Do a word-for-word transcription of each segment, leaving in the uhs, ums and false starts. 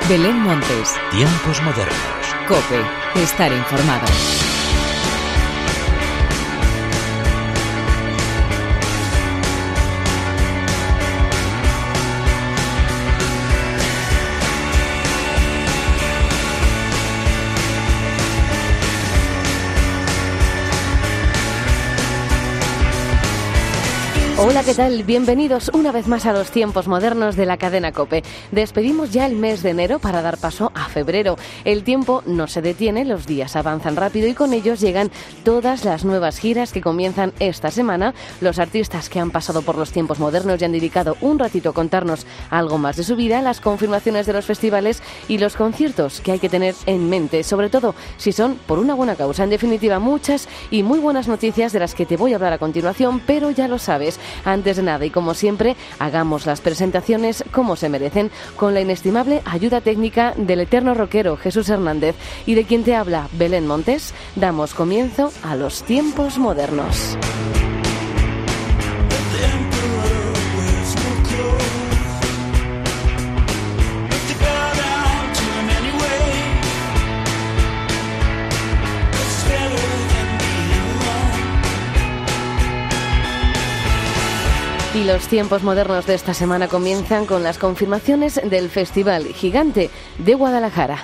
Belén Montes. Tiempos modernos. COPE. Estar informado. Hola, ¿qué tal? Bienvenidos una vez más a los tiempos modernos de la cadena COPE. Despedimos ya el mes de enero para dar paso a febrero. El tiempo no se detiene, los días avanzan rápido y con ellos llegan todas las nuevas giras que comienzan esta semana. Los artistas que han pasado por los tiempos modernos y han dedicado un ratito a contarnos algo más de su vida, las confirmaciones de los festivales y los conciertos que hay que tener en mente, sobre todo si son por una buena causa. En definitiva, muchas y muy buenas noticias de las que te voy a hablar a continuación, pero ya lo sabes. Antes de nada y como siempre, hagamos las presentaciones como se merecen, con la inestimable ayuda técnica del eterno rockero Jesús Hernández y de quien te habla Belén Montes. Damos comienzo a los tiempos modernos. Y los tiempos modernos de esta semana comienzan con las confirmaciones del Festival Gigante de Guadalajara.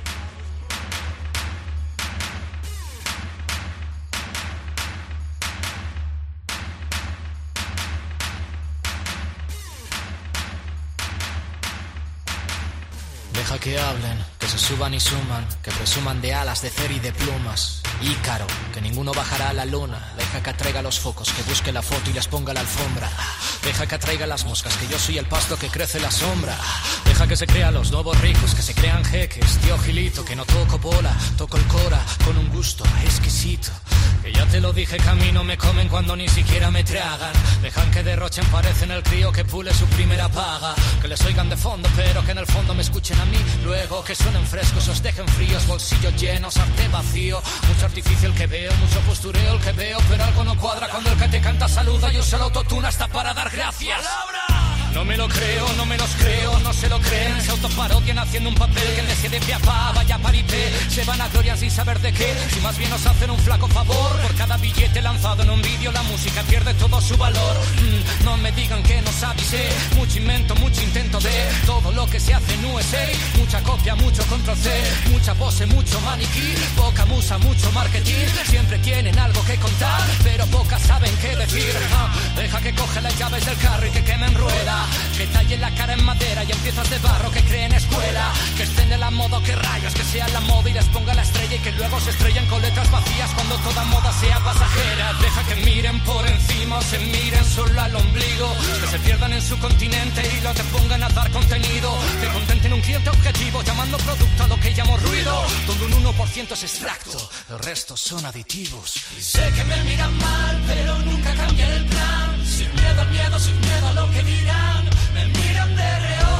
Deja que hablen, que se suban y suman, que presuman de alas, de cer y de plumas. Ícaro, que ninguno bajará a la luna. Deja que atraiga los focos, que busque la foto y les ponga la alfombra. Deja que atraiga las moscas, que yo soy el pasto que crece la sombra. Deja que se crean los nuevos ricos, que se crean jeques. Tío Gilito, que no toco bola, toco el cora con un gusto exquisito. Que ya te lo dije, que a mí no me comen cuando ni siquiera me tragan. Dejan que derrochen, parecen el crío que pule su primera paga. Que les oigan de fondo, pero que en el fondo me escuchen a mí. Luego que suenen frescos, os dejen fríos, bolsillos llenos, arte vacío. Mucho artificio el que veo, mucho postureo el que veo, pero algo no cuadra cuando el que te canta saluda y usa el autotune hasta para dar gracias. No me lo creo, no me los creo, no se lo creen. Se autoparodian haciendo un papel que les quede de apá, vaya paripé. Se van a gloria sin saber de qué, si más bien nos hacen un flaco favor. Por cada billete lanzado en un vídeo la música pierde todo su valor. mm, No me digan que no avisé, mucho invento, mucho intento de todo lo que se hace en U S A. Mucha copia, mucho control C, mucha pose, mucho maniquí. Poca musa, mucho marketing, siempre tienen algo que contar, pero pocas saben qué decir. ah, Deja que coge las llaves del carro y que quemen rueda. Que tallen la cara en madera y en piezas de barro, que creen escuela. Que estén en la moda, que rayos, que sea la moda y les ponga la estrella. Y que luego se estrellen con letras vacías cuando toda moda sea pasajera. Deja que miren por encima o se miren solo al ombligo. Que se pierdan en su continente y lo te pongan a dar contenido. Que contenten un cliente objetivo llamando producto a lo que llamo ruido. Donde un uno por ciento es extracto, el resto son aditivos. Y sé que me miran mal, pero nunca cambiaré el plan. Sin miedo al miedo, sin miedo a lo que dirán. Me miran de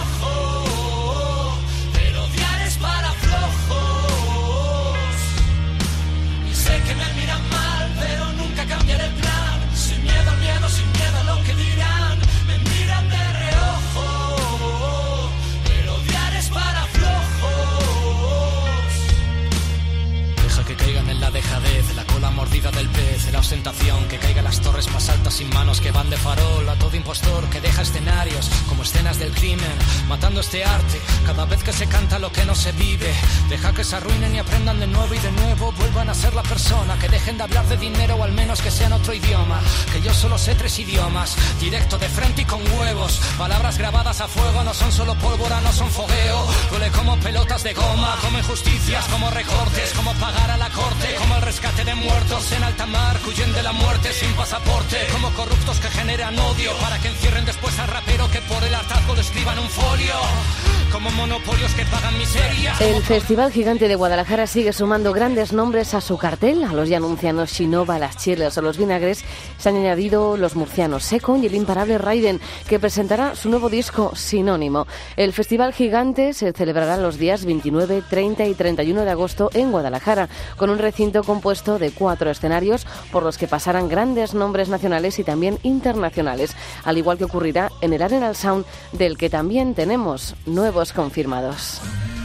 reojo, pero odiar es para flojos. Y sé que me miran mal, pero nunca cambiaré el plan. Sin miedo al miedo, sin miedo a lo que dirán. Me miran de reojo, pero odiar es para flojos. Deja que caigan en la dejadez, la cola mordida del pez, la ostentación, que caigan las torres más altas sin manos que van de farol. A todo impostor que deja escenarios como escenas del crimen, matando este arte cada vez que se canta lo que no se vive. Deja que se arruinen y aprendan de nuevo y de nuevo vuelvan a ser la persona. Que dejen de hablar de dinero o al menos que sean otro idioma. Que yo solo sé tres idiomas, directo de frente y con huevos. Palabras grabadas a fuego, no son solo pólvora, no son fogueo. Duele como pelotas de goma, como injusticias, como recortes, como pagar a la corte, como el rescate de muertos en alta mar que huyen de la muerte sin pasaporte, como corruptos que generan odio para que encierren después al rapero que por el hartazgo le escriban un folio, como monopolios que pagan miseria. El Festival Gigante de Guadalajara sigue sumando grandes nombres a su cartel. A los ya anuncianos Shinova, las Cheerleaders o los Vinagres se han añadido los murcianos Secon y el imparable Raiden, que presentará su nuevo disco Sinónimo. El Festival Gigante se celebrará los días veintinueve, treinta y treinta y uno de agosto en Guadalajara, con un recinto compuesto de cuatro escenarios por los que pasarán grandes nombres nacionales y también internacionales, al igual que ocurrirá en el Arenal Sound, del que también tenemos nuevos confirmados.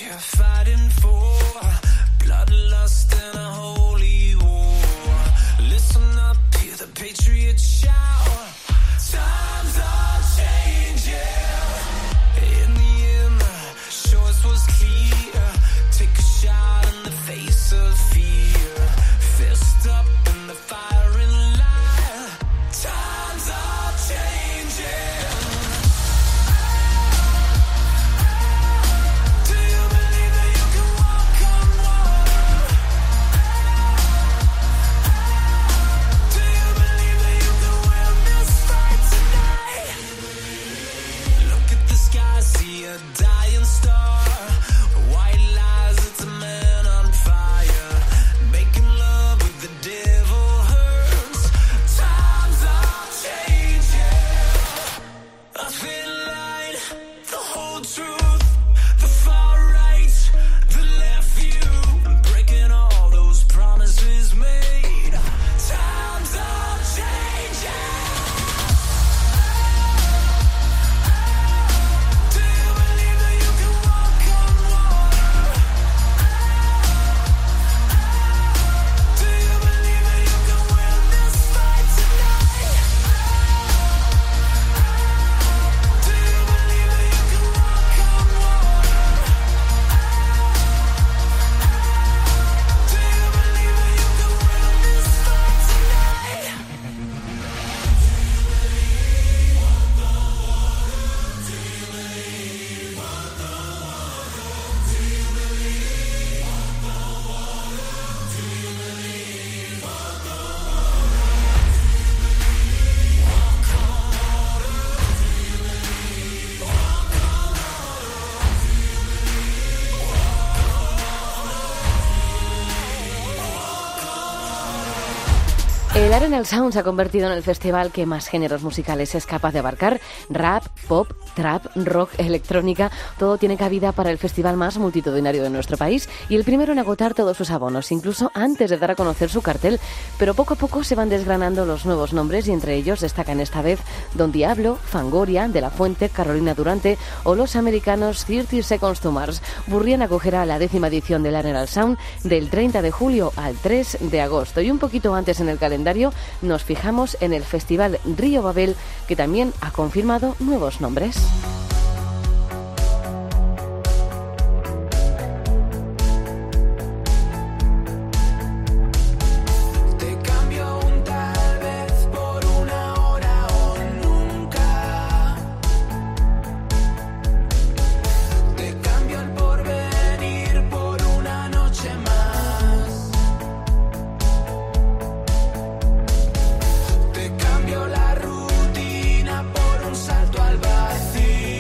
El Arenal Sound se ha convertido en el festival que más géneros musicales es capaz de abarcar. Rap, pop, trap, rock, electrónica, todo tiene cabida para el festival más multitudinario de nuestro país y el primero en agotar todos sus abonos, incluso antes de dar a conocer su cartel. Pero poco a poco se van desgranando los nuevos nombres y entre ellos destacan esta vez Don Diablo, Fangoria, De La Fuente, Carolina Durante o los americanos thirty Seconds to Mars. Burriana acogerá la décima edición del Arenal Sound del treinta de julio al tres de agosto y un poquito antes en el calendario nos fijamos en el Festival Río Babel, que también ha confirmado nuevos nombres. La rutina por un salto al vacío.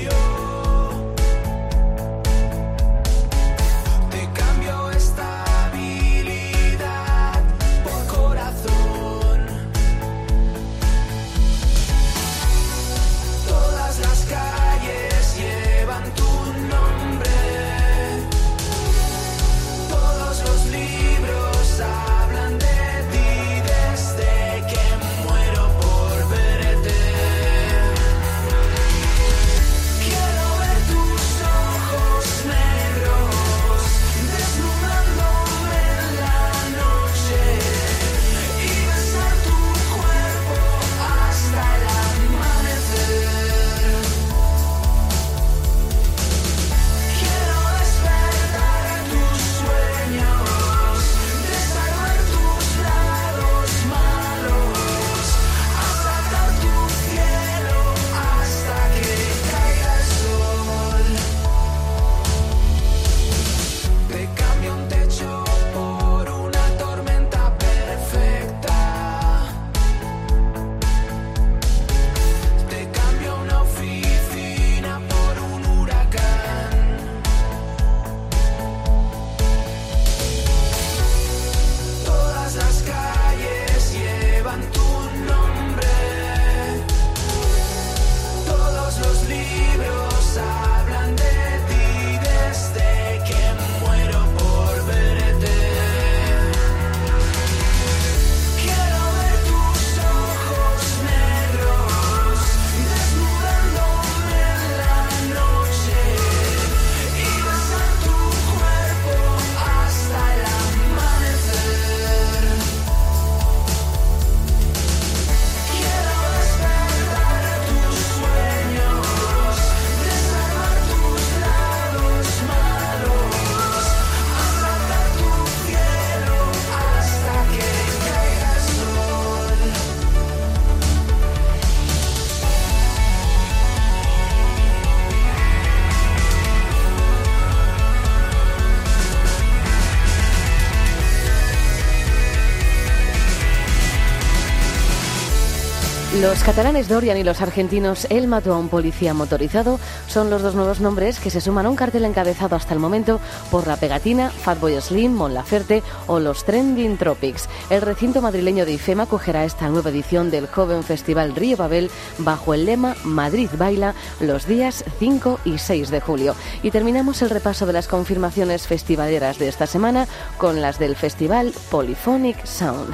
Los catalanes Dorian y los argentinos Él mató a un policía motorizado son los dos nuevos nombres que se suman a un cartel encabezado hasta el momento por La Pegatina, Fatboy Slim, Mon Laferte o los Trending Tropics. El recinto madrileño de IFEMA acogerá esta nueva edición del joven festival Río Babel bajo el lema Madrid Baila los días cinco y seis de julio. Y terminamos el repaso de las confirmaciones festivaleras de esta semana con las del festival Polyphonic Sound.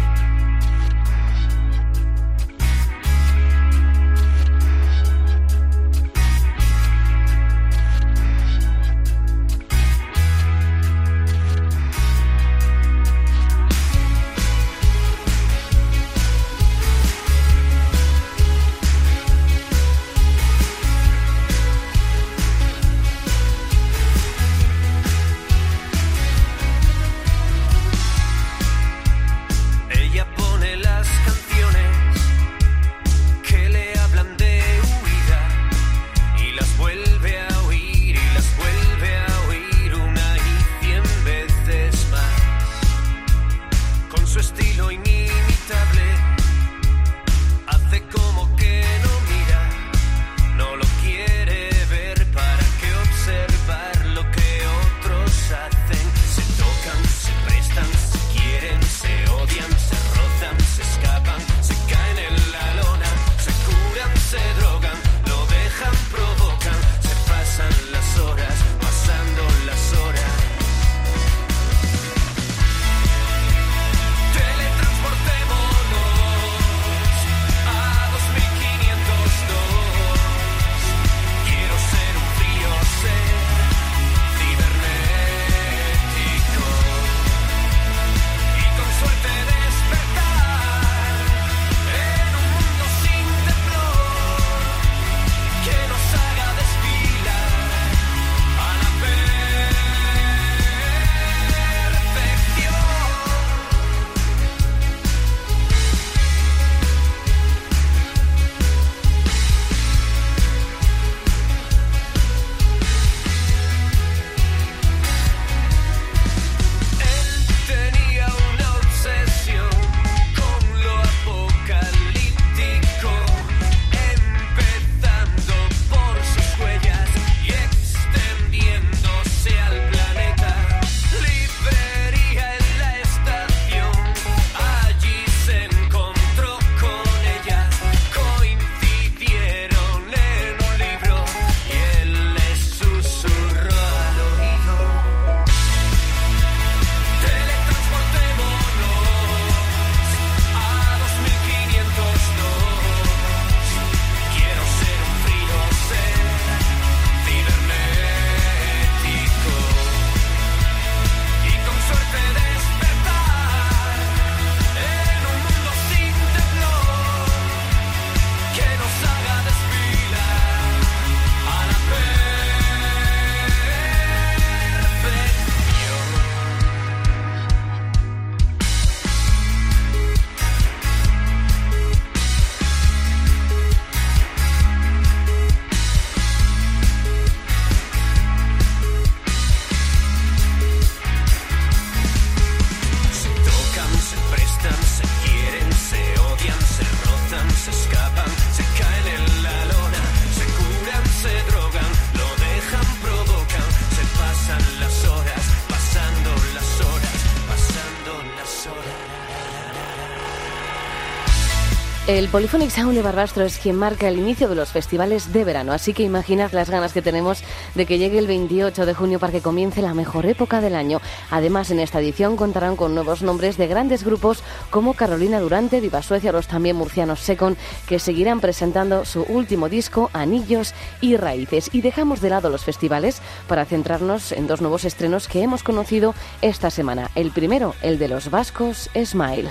El Polyphonic Sound de Barbastro es quien marca el inicio de los festivales de verano, así que imaginad las ganas que tenemos de que llegue el veintiocho de junio para que comience la mejor época del año. Además, en esta edición contarán con nuevos nombres de grandes grupos como Carolina Durante, Viva Suecia, los también murcianos Secon, que seguirán presentando su último disco, Anillos y Raíces. Y dejamos de lado los festivales para centrarnos en dos nuevos estrenos que hemos conocido esta semana. El primero, el de los vascos, Smile.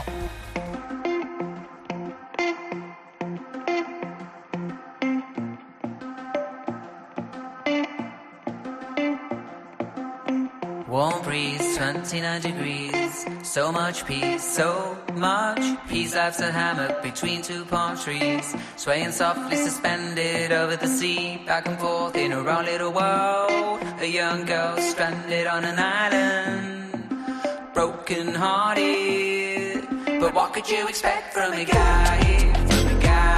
Warm breeze, twenty-nine degrees, so much peace, so much peace. Life's a hammock between two palm trees, swaying softly suspended over the sea, back and forth in our own little world. A young girl stranded on an island, broken hearted. But what could you expect from a guy, from a guy?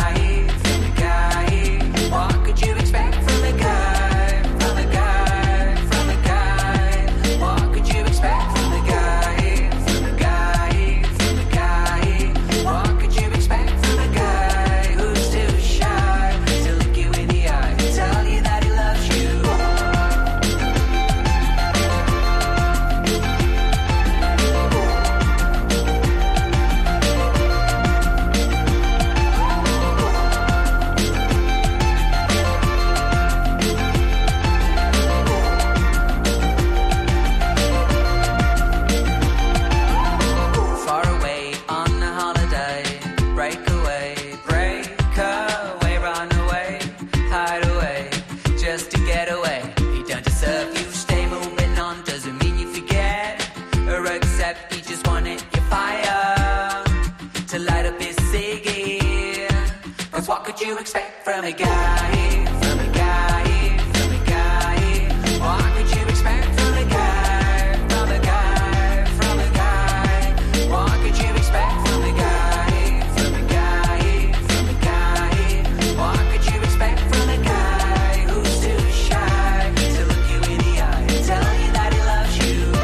from a guy, from a guy, from a guy? What could you expect from a guy, from a guy, from a guy? What could you expect from a guy, from a guy, from a guy? What could you expect from a guy who's too shy to look you in the eye and tell you that he loves you?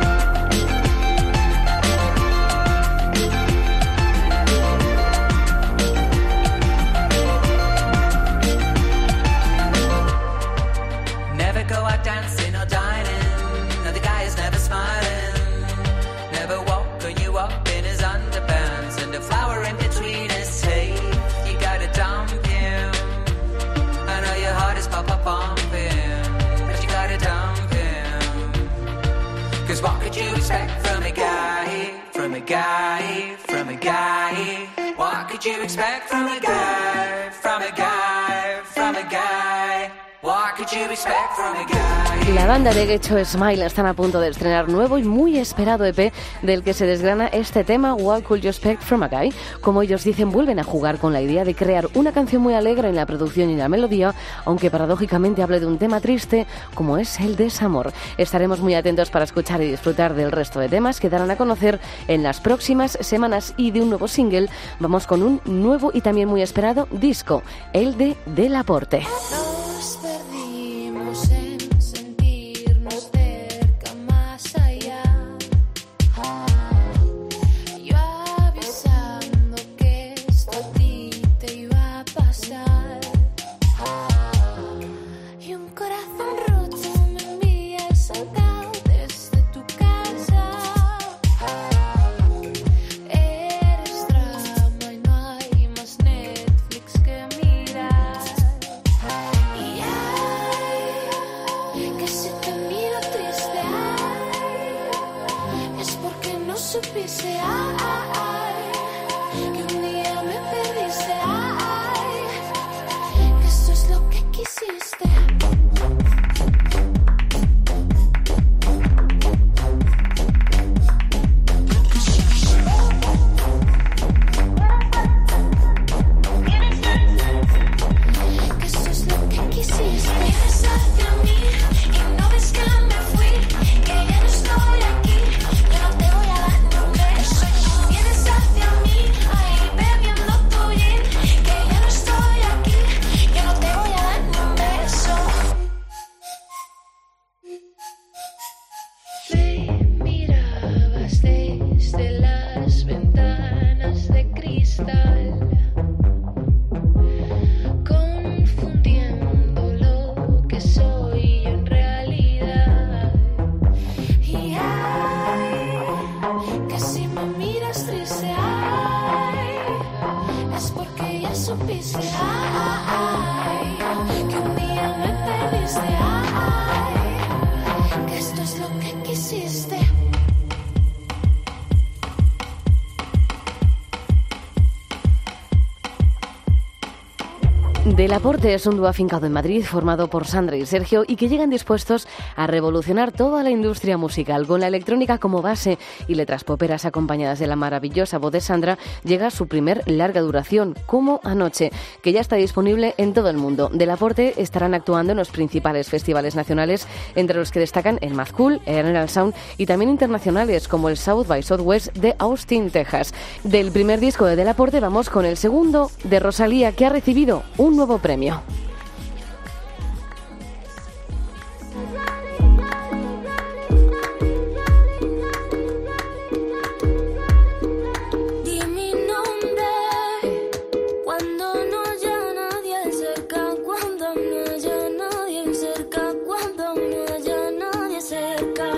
Never go out dancing or dining. No, the guy is never smiling. Never walking you up in his underpants and a flower in between his teeth. You gotta dump him. I know your heart is pop up pumping, but you gotta dump him. Cause what could you expect from a guy, from a guy, from a guy? What could you expect from a guy, from a guy, from a guy? What could you expect from a guy? La banda de Get Your Smile están a punto de estrenar nuevo y muy esperado E P del que se desgrana este tema, What Could You Expect From a Guy. Como ellos dicen, vuelven a jugar con la idea de crear una canción muy alegre en la producción y la melodía, aunque paradójicamente hable de un tema triste como es el desamor. Estaremos muy atentos para escuchar y disfrutar del resto de temas que darán a conocer en las próximas semanas, y de un nuevo single vamos con un nuevo y también muy esperado disco, el de Delaporte. Nos perdimos en sentirnos cerca, más allá. Yo avisando que esto a ti te iba a pasar. Y un corazón roto me envía exaltado desde tu casa. Eres drama y no hay más Netflix que mirar. Y ay, que si te miro triste, ay, es porque no supiste, ay, que un día me perdiste, ay, que esto es lo que quisiste. Que esto es lo que quisiste. Vienes hacia mí y no ves que me fui, que ya no estoy aquí, que no te voy a dar ni un beso. Vienes hacia mí, ahí bebiendo tu gin, que ya no estoy aquí, que no te voy a dar ni un beso. Me mirabas desde las ventanas de cristal, confundiendo lo que soy yo en realidad. Y ay, que si me miras triste, ay, es porque ya supiste, ay, que un día me perdiste, ay, que esto es lo que quisiste. Delaporte es un dúo afincado en Madrid, formado por Sandra y Sergio, y que llegan dispuestos a revolucionar toda la industria musical. Con la electrónica como base y letras poperas acompañadas de la maravillosa voz de Sandra, llega su primer larga duración, Como Anoche, que ya está disponible en todo el mundo. Delaporte estarán actuando en los principales festivales nacionales, entre los que destacan el Mad Cool, el General Sound, y también internacionales como el South by Southwest de Austin, Texas. Del primer disco de Delaporte vamos con el segundo, de Rosalía, que ha recibido un nuevo premio. Di mi nombre cuando no haya nadie cerca, cuando no haya nadie cerca, cuando no haya nadie cerca.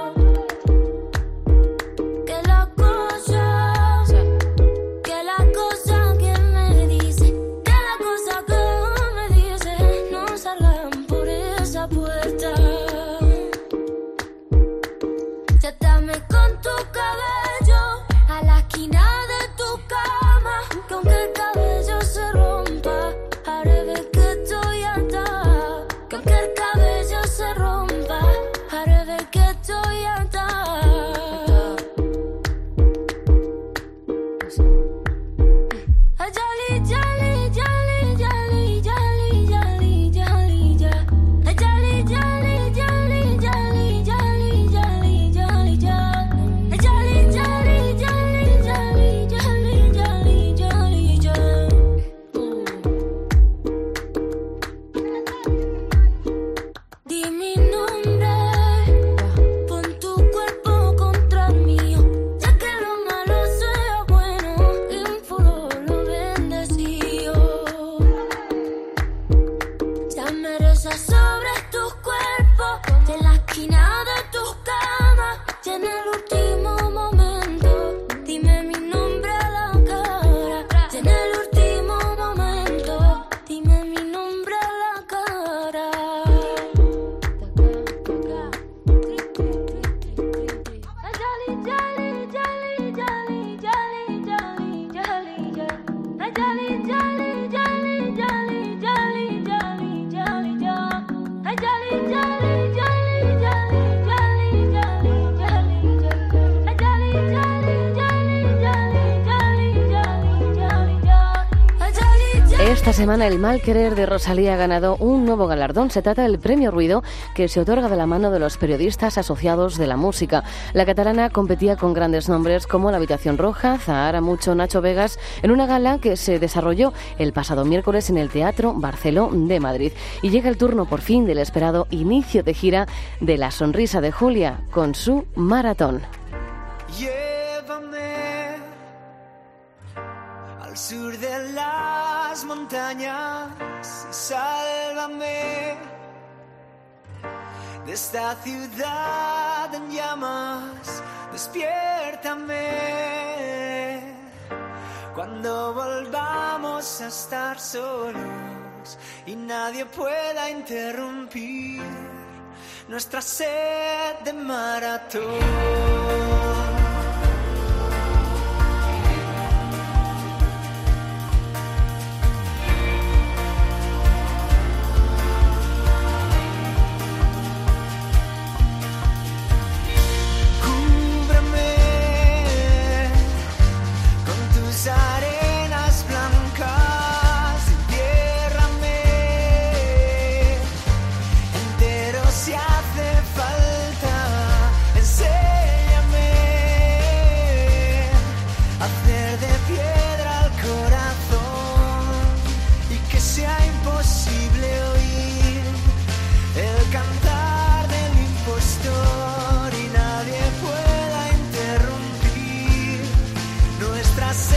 Que la cosa, que la cosa que me dice, que la cosa que me dice, no salgan por esa puerta. Siéntame con tu cabello a la esquina de tu cama, que aunque el cabello se rompa, haré ver que estoy harta. Que aunque el cabello se rompa, haré ver que estoy harta. Ay, jolly, jolly, jolly, jolly, Esta semana el Mal Querer de Rosalía ha ganado un nuevo galardón. Se trata del Premio Ruido, que se otorga de la mano de los periodistas asociados de la música. La catalana competía con grandes nombres como La Habitación Roja, Zahara Mucho, Nacho Vegas, en una gala que se desarrolló el pasado miércoles en el Teatro Barceló de Madrid. Y llega el turno por fin del esperado inicio de gira de La Sonrisa de Julia con su maratón. Llévame al sur de las montañas y sálvame de esta ciudad en llamas. Despiértame cuando volvamos a estar solos y nadie pueda interrumpir nuestra sed de maratón. Arenas blancas, entiérrame entero si hace falta. Enséñame a hacer de piedra el corazón y que sea imposible oír el cantar del impostor y nadie pueda interrumpir nuestra sed.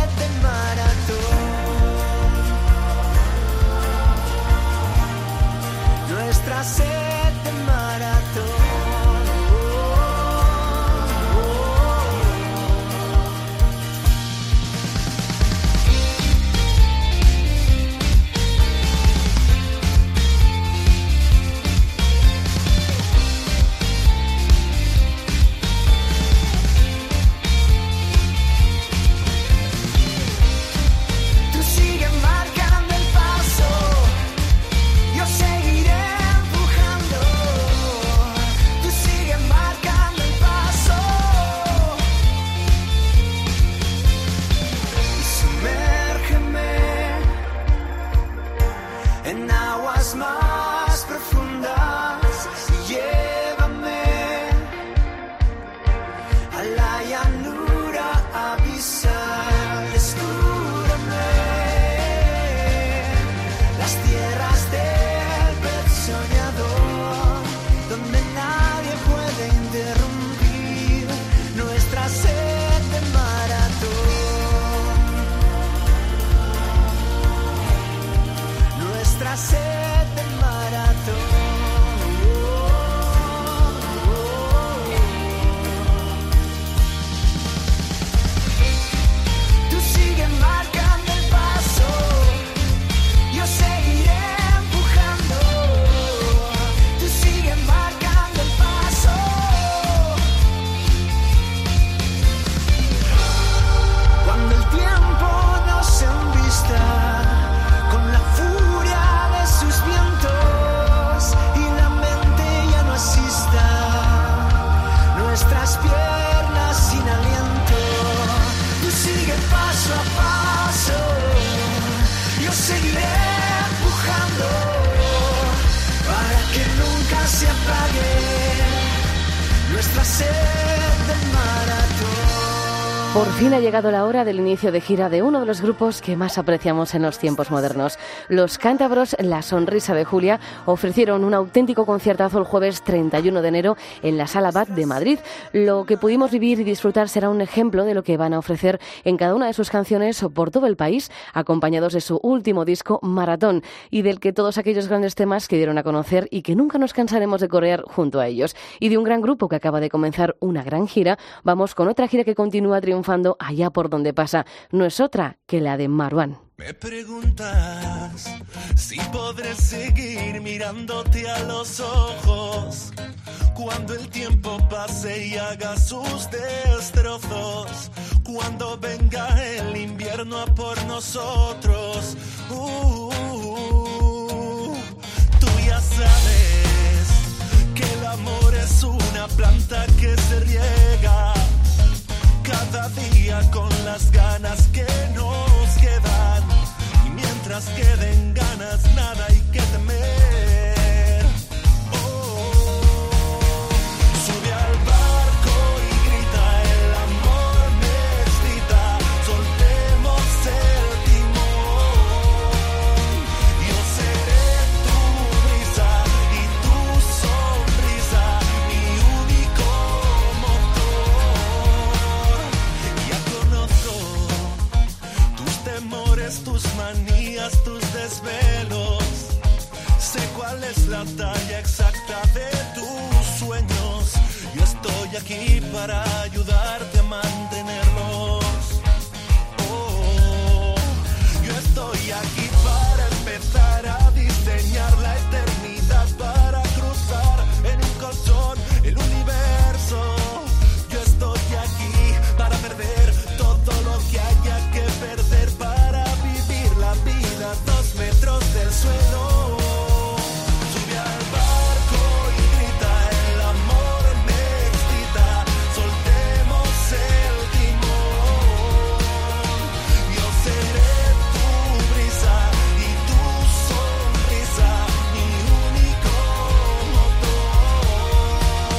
Nuestra sed de maratón. Oh, oh, tú sigue marcando el paso, yo seguiré. En aguas más profundas, llévame a la llanura abisal, descúbreme las tierras del pez soñador, donde nadie puede interrumpir nuestra sed de maratón. Nuestra sed de maratón. Oh, oh, oh. Tú sigue marcando el paso, yo seguiré empujando. Tú sigue marcando el paso. Cuando el tiempo nos embista con la furia de sus vientos y la mente ya no asista nuestras piernas sin aliento. Tú sigue paso a paso, yo seguiré empujando para que nunca se apague nuestra sed de maratón. Por fin ha llegado la hora del inicio de gira de uno de los grupos que más apreciamos en los tiempos modernos. Los cántabros La Sonrisa de Julia ofrecieron un auténtico conciertazo el jueves treinta y uno de enero en la Sala Bat de Madrid. Lo que pudimos vivir y disfrutar será un ejemplo de lo que van a ofrecer en cada una de sus canciones por todo el país, acompañados de su último disco Maratón, y del que todos aquellos grandes temas que dieron a conocer y que nunca nos cansaremos de corear junto a ellos. Y de un gran grupo que acaba de comenzar una gran gira, vamos con otra gira que continúa triunfando allá por donde pasa. No es otra que la de Marwan. Me preguntas si podré seguir mirándote a los ojos cuando el tiempo pase y haga sus destrozos, cuando venga el invierno a por nosotros. Uh, uh, uh, tú ya sabes que el amor es una planta que se riega cada día con las ganas que nos quedan, y mientras que ganas, nada hay que temer. Oh, sube al barco y grita, el amor me excita, soltemos el timón. Yo seré tu brisa y tu sonrisa, mi único motor. Ya conozco tus temores, tus manías, tus desvelos. Sé cuál es la talla exacta de tus sueños. Yo estoy aquí para ayudarte a mantenerlos. Oh, yo estoy aquí para empezar a diseñar la eternidad, para cruzar en un colchón el universo. Yo estoy aquí para perder todo lo que haya que perder, para vivir la vida a dos metros del suelo. Sube al barco y grita, el amor me excita, soltemos el timón. Yo seré tu brisa y tu sonrisa, mi único motor.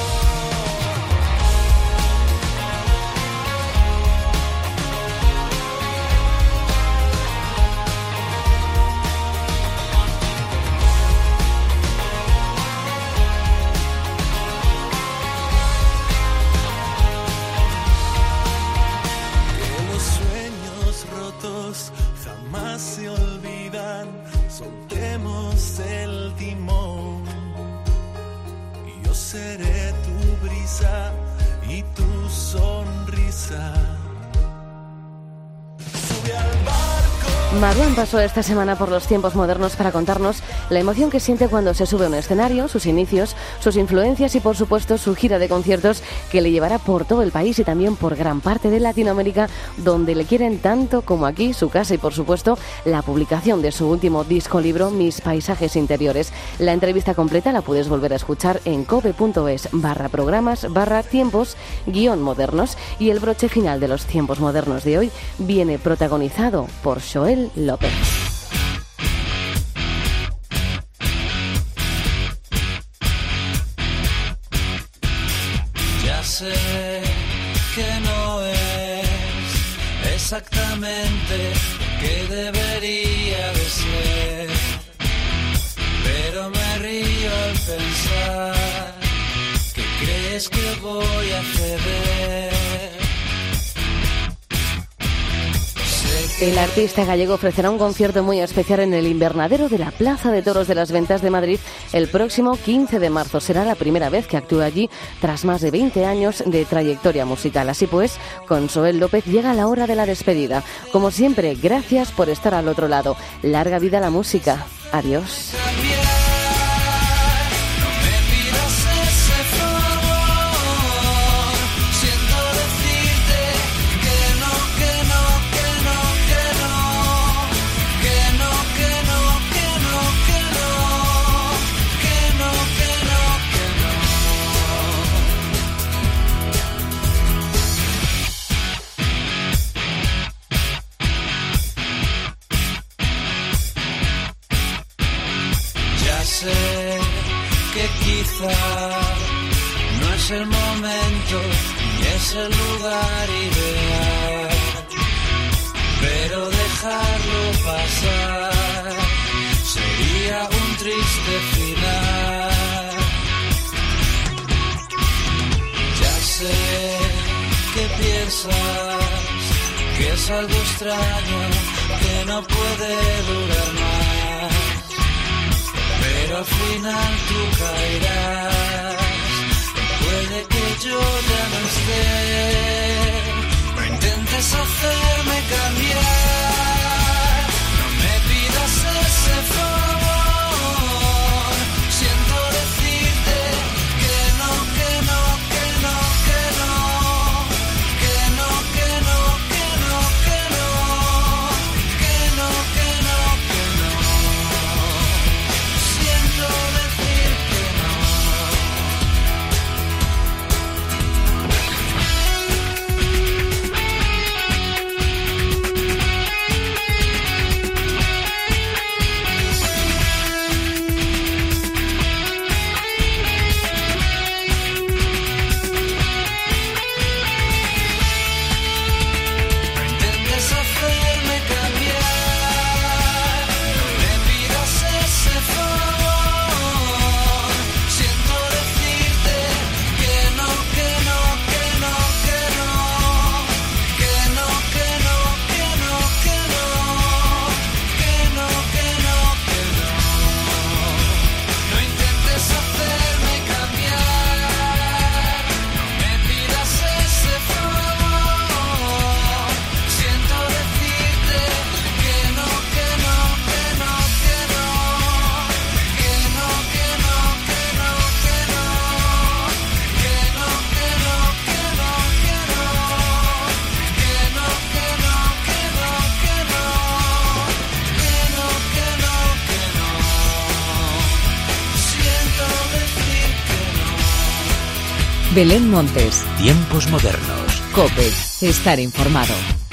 Que los sueños rotos jamás se olvidan, soltemos el timón. Yo seré tu brisa y tu sonrisa. Sube al barco. Maruán pasó esta semana por los tiempos modernos para contarnos la emoción que siente cuando se sube a un escenario, sus inicios, sus influencias y, por supuesto, su gira de conciertos que le llevará por todo el país y también por gran parte de Latinoamérica, donde le quieren tanto como aquí, su casa y, por supuesto, la publicación de su último disco libro, Mis Paisajes Interiores. La entrevista completa la puedes volver a escuchar en cope.es barra programas barra tiempos guión modernos, y el broche final de los tiempos modernos de hoy viene protagonizado por Joel López. Ya sé que no es exactamente lo que debería de ser, pero me río al pensar que crees que voy a ceder. El artista gallego ofrecerá un concierto muy especial en el invernadero de la Plaza de Toros de las Ventas de Madrid el próximo quince de marzo. Será la primera vez que actúa allí tras más de veinte años de trayectoria musical. Así pues, con Joel López llega la hora de la despedida. Como siempre, gracias por estar al otro lado. Larga vida a la música. Adiós. Sé que quizá no es el momento ni es el lugar ideal, pero dejarlo pasar sería un triste final. Ya sé que piensas que es algo extraño, que no puede durar más, pero al final tú caerás. Puede que yo ya no esté, no intentes hacerme cambiar, no me pidas ese favor. Siento decirte que no, que no, que no, que no, que no, que no, que no, que no, que no, que no, que no. Siento decir que no. Belén Montes. Tiempos modernos. COPE. Estar informado.